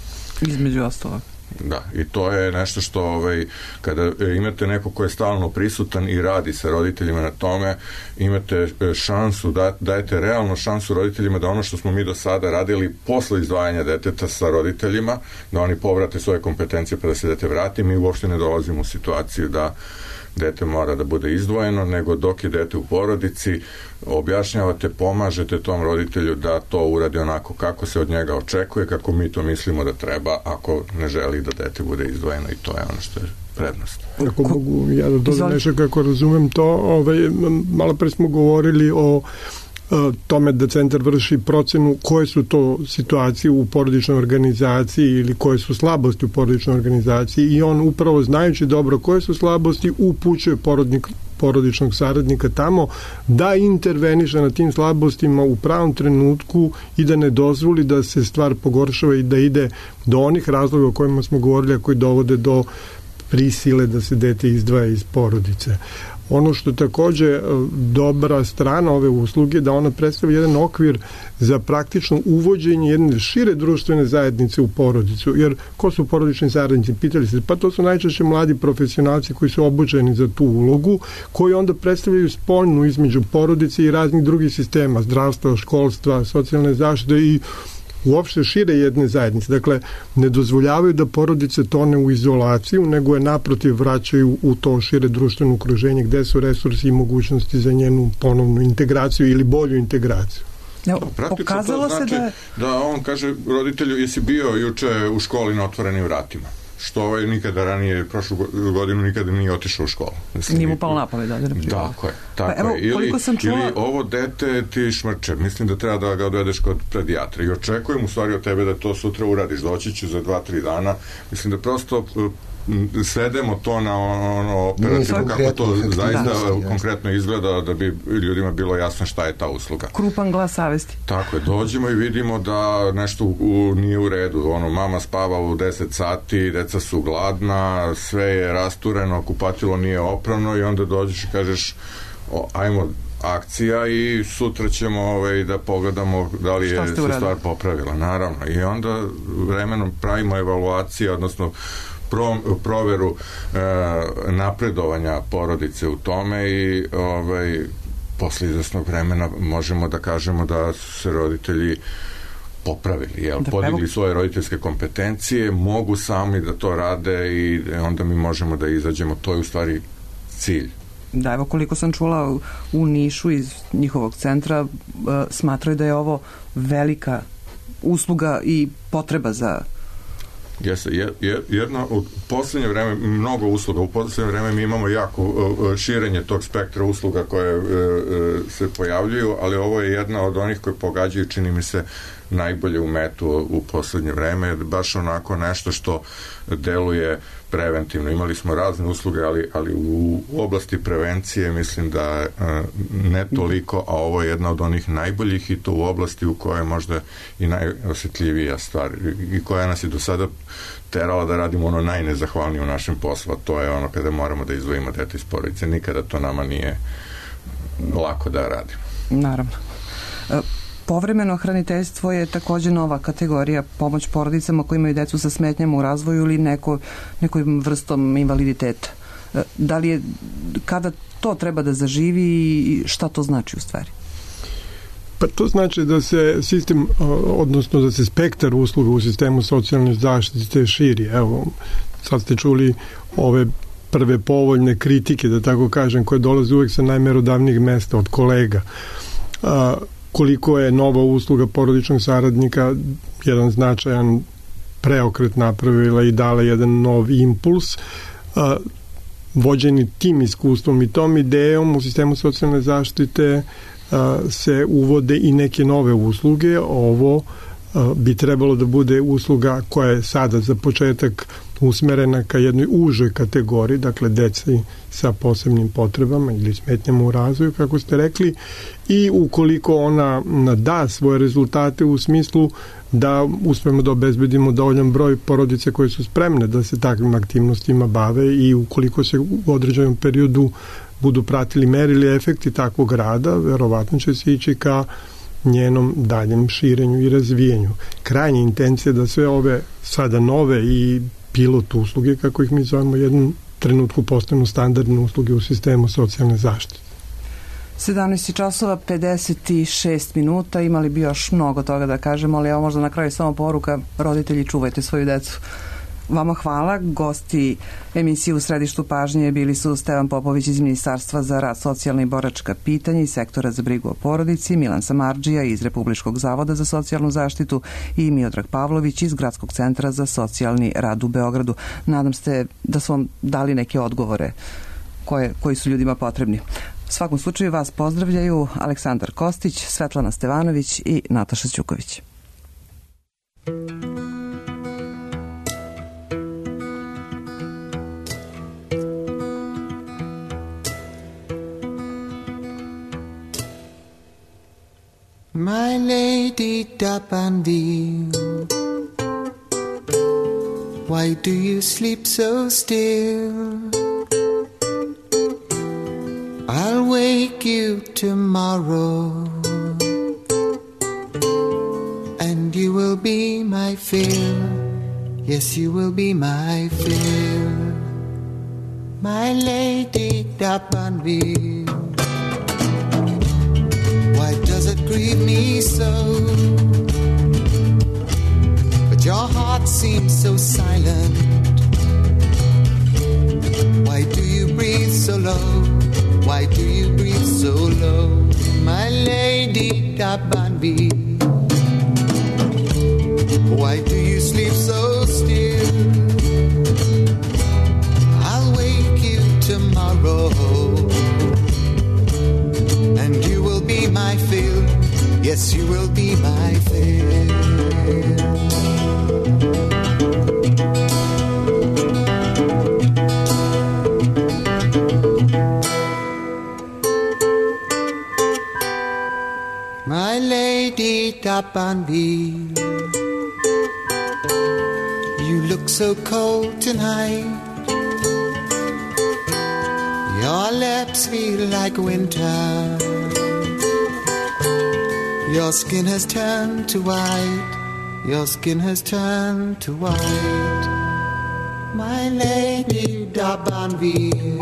Između ostalog. Da, i to je nešto što kada imate neko ko je stalno prisutan i radi sa roditeljima na tome, imate šansu, dajete realnu šansu roditeljima da ono što smo mi do sada radili posle izdvajanja deteta sa roditeljima, da oni povrate svoje kompetencije pa da se dete vrati. Mi uopšte ne dolazimo u situaciju da dete mora da bude izdvojeno, nego dok je dete u porodici, objašnjavate, pomažete tom roditelju da to uradi onako kako se od njega očekuje, kako mi to mislimo da treba, ako ne želi da dete bude izdvojeno, i to je ono što je prednost. Ako mogu ja da dodam nešto kako razumem to, malo pre smo govorili o tome da centar vrši procenu koje su to situacije u porodičnoj organizaciji ili koje su slabosti u porodičnoj organizaciji, i on upravo znajući dobro koje su slabosti upućuje porodičnog saradnika tamo da interveniše na tim slabostima u pravom trenutku i da ne dozvoli da se stvar pogoršava i da ide do onih razloga o kojima smo govorili, a koji dovode do prisile da se dete izdvaja iz porodice. Ono što je takođe dobra strana ove usluge, da ona predstavlja jedan okvir za praktično uvođenje jedne šire društvene zajednice u porodicu. Jer ko su porodični saradnici? Pitali se, pa to su najčešće mladi profesionalci koji su obučeni za tu ulogu, koji onda predstavljaju spoljnu između porodice i raznih drugih sistema, zdravstva, školstva, socijalne zaštite i uopšte šire jedne zajednice. Dakle, ne dozvoljavaju da porodice tone u izolaciju, nego je naprotiv vraćaju u to šire društveno okruženje gde su resursi i mogućnosti za njenu ponovnu integraciju ili bolju integraciju. Pokazalo se da on kaže roditelju, jesi bio juče u školi na otvorenim vratima? Što nikada ranije, prošlu godinu nikada nije otišao u školu. Nije mu palo na pamet, da. Tako je. Ili ovo dete ti šmrče, mislim da treba da ga odvedeš kod pedijatra i očekujem u stvari od tebe da to sutra uradiš, doći ću za 2-3 dana. Mislim da prosto svedemo to na ono operativno, kako to zaista konkretno izgleda, da bi ljudima bilo jasno šta je ta usluga. Krupan glas savesti. Tako je, dođemo i vidimo da nešto nije u redu. Mama spava u 10 sati, deca su gladna, sve je rastureno, kupatilo nije oprano i onda dođeš i kažeš ajmo akcija i sutra ćemo da pogledamo da li je se stvar popravila. Naravno. I onda vremenom pravimo evaluaciju, odnosno proveru napredovanja porodice u tome i posle izvesnog vremena možemo da kažemo da su se roditelji popravili, podigli svoje roditeljske kompetencije, mogu sami da to rade i onda mi možemo da izađemo. To je u stvari cilj. Da, evo koliko sam čula u Nišu iz njihovog centra, smatraju da je ovo velika usluga i potreba za... Jedno, u poslednje vreme, mnogo usluga, u poslednje vreme mi imamo jako širenje tog spektra usluga koje se pojavljuju, ali ovo je jedna od onih koje pogađaju, čini mi se, najbolje u metu u poslednje vreme, baš onako nešto što deluje preventivno. Imali smo razne usluge, ali u oblasti prevencije mislim da ne toliko, a ovo je jedna od onih najboljih i to u oblasti u kojoj je možda i najosetljivija stvar i koja nas je do sada terala da radimo ono najnezahvalnije u našem poslu, a to je ono kada moramo da izdvojimo dete iz porodice. Nikada to nama nije lako da radimo. Naravno. Povremeno hraniteljstvo je takođe nova kategorija, pomoć porodicama koji imaju decu sa smetnjama u razvoju ili nekoj vrstom invaliditeta. Da li je, kada to treba da zaživi i šta to znači u stvari? Pa to znači da se sistem, odnosno da se spektar usluga u sistemu socijalne zaštite širi. Evo, sad ste čuli ove prve povoljne kritike, da tako kažem, koje dolaze uvek sa najmerodavnijih mesta od kolega. Koliko je nova usluga porodičnog saradnika jedan značajan preokret napravila i dala jedan nov impuls. vođeni tim iskustvom i tom idejom u sistemu socijalne zaštite se uvode i neke nove usluge. Ovo bi trebalo da bude usluga koja je sada za početak usmerena ka jednoj užoj kategoriji, dakle deci sa posebnim potrebama ili smetnjama u razvoju, kako ste rekli, i ukoliko ona da svoje rezultate u smislu da uspemo da obezbedimo dovoljan broj porodice koje su spremne da se takvim aktivnostima bave i ukoliko se u određenom periodu budu pratili, merili efekti takvog rada, verovatno će se ići ka njenom daljem širenju i razvijenju. Krajnja intencija da sve ove sada nove i pilot usluge, kako ih mi zovemo, jednom trenutku postanu standardne usluge u sistemu socijalne zaštite. 17 časova 56 minuta, imali bi još mnogo toga da kažemo, ali evo možda na kraju samo poruka: roditelji, čuvajte svoju decu. Vama hvala. Gosti emisije U središtu pažnje bili su Stevan Popović iz Ministarstva za rad, socijalna i boračka pitanja i sektora za brigu o porodici, Milan Samardžija iz Republičkog zavoda za socijalnu zaštitu i Miodrag Pavlović iz Gradskog centra za socijalni rad u Beogradu. Nadam se da su vam dali neke odgovore koji su ljudima potrebni. U svakom slučaju vas pozdravljaju Aleksandar Kostić, Svetlana Stevanović i Nataša Ćuković. My lady D'Abanville, why do you sleep so still? I'll wake you tomorrow, and you will be my fill. Yes, you will be my fill. My lady D'Abanville, why does it grieve me so? But your heart seems so silent. Why do you breathe so low? Why do you breathe so low? My lady D'Abanville, why do you sleep so still? I'll wake you tomorrow, and you will be my fill. Yes, you will be my fill. My lady D'Abanville, you look so cold tonight. Your lips feel like winter. Your skin has turned to white. Your skin has turned to white. My lady D'Abanville,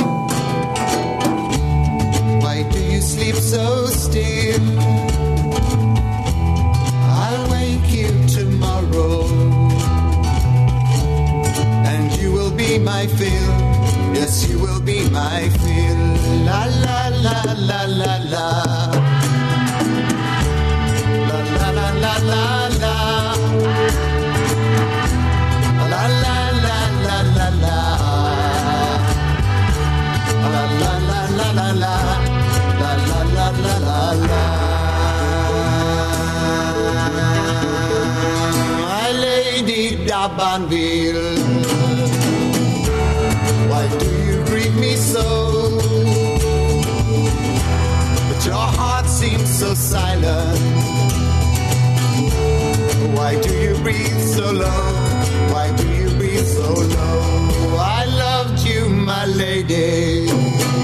why do you sleep so still? I'll wake you tomorrow, and you will be my fill. Yes, you will be my fill. La la la la la la. La la la la la la. La la la la la la. La la la la la la. La la la la la la. My lady D'Abanville, why do you grieve me so? But your heart seems so silent. Why do you breathe so low? Why do you breathe so low? I loved you, my lady.